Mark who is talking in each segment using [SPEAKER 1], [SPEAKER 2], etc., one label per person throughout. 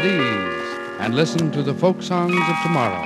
[SPEAKER 1] at ease and listen to the folk songs of tomorrow.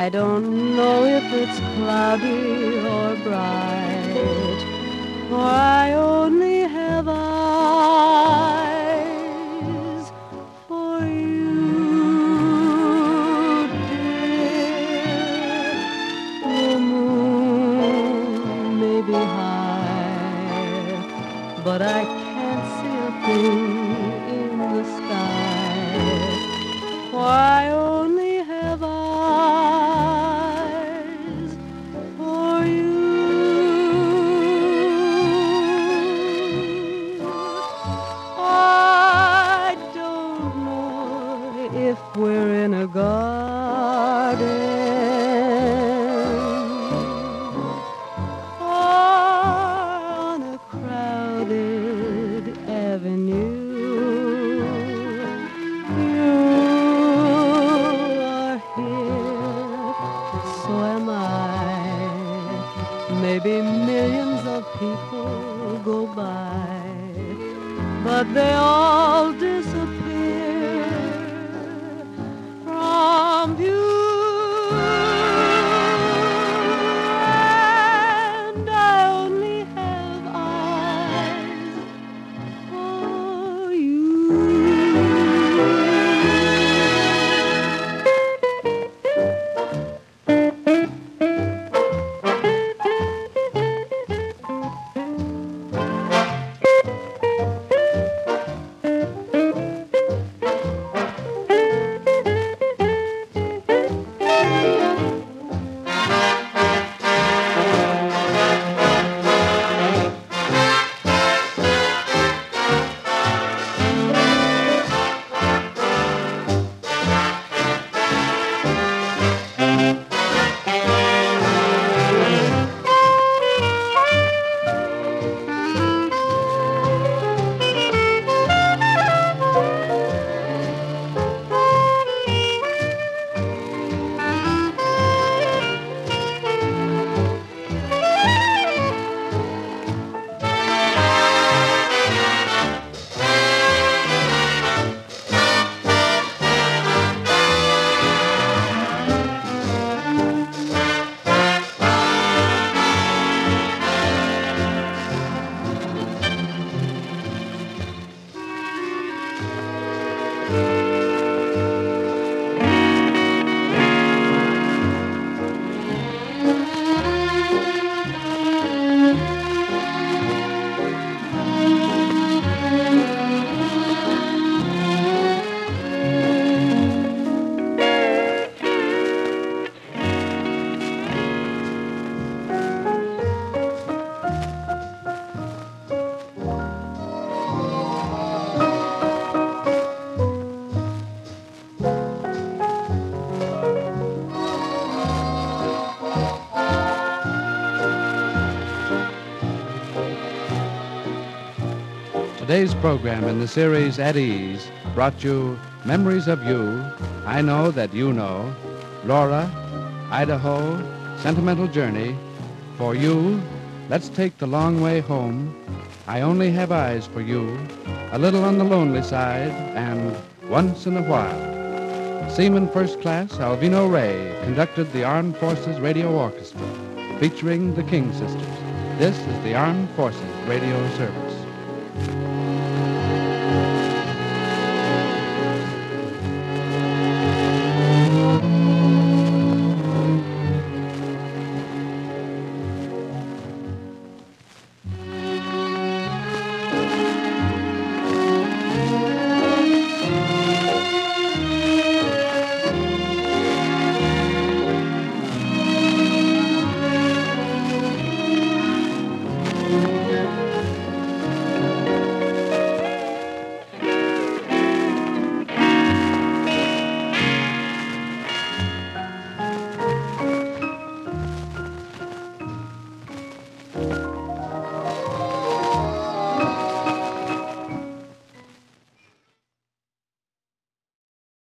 [SPEAKER 2] don't know if it's cloudy or bright, for I only have eyes for you, dear. The moon may be high, but I can't see a thing in the sky, for I only have eyes for you. I don't know if we're in a garden on a crowded avenue. You are here, so am I. Maybe millions of people go by, but they all disappear from view. And I only have eyes for you.
[SPEAKER 1] Today's program in the series At Ease brought you Memories of You, I Know That You Know, Laura, Idaho, Sentimental Journey, For You, Let's Take the Long Way Home, I Only Have Eyes for You, A Little on the Lonely Side, and Once in a While. Seaman First Class Alvino Ray conducted the Armed Forces Radio Orchestra, featuring the King Sisters. This is the Armed Forces Radio Service.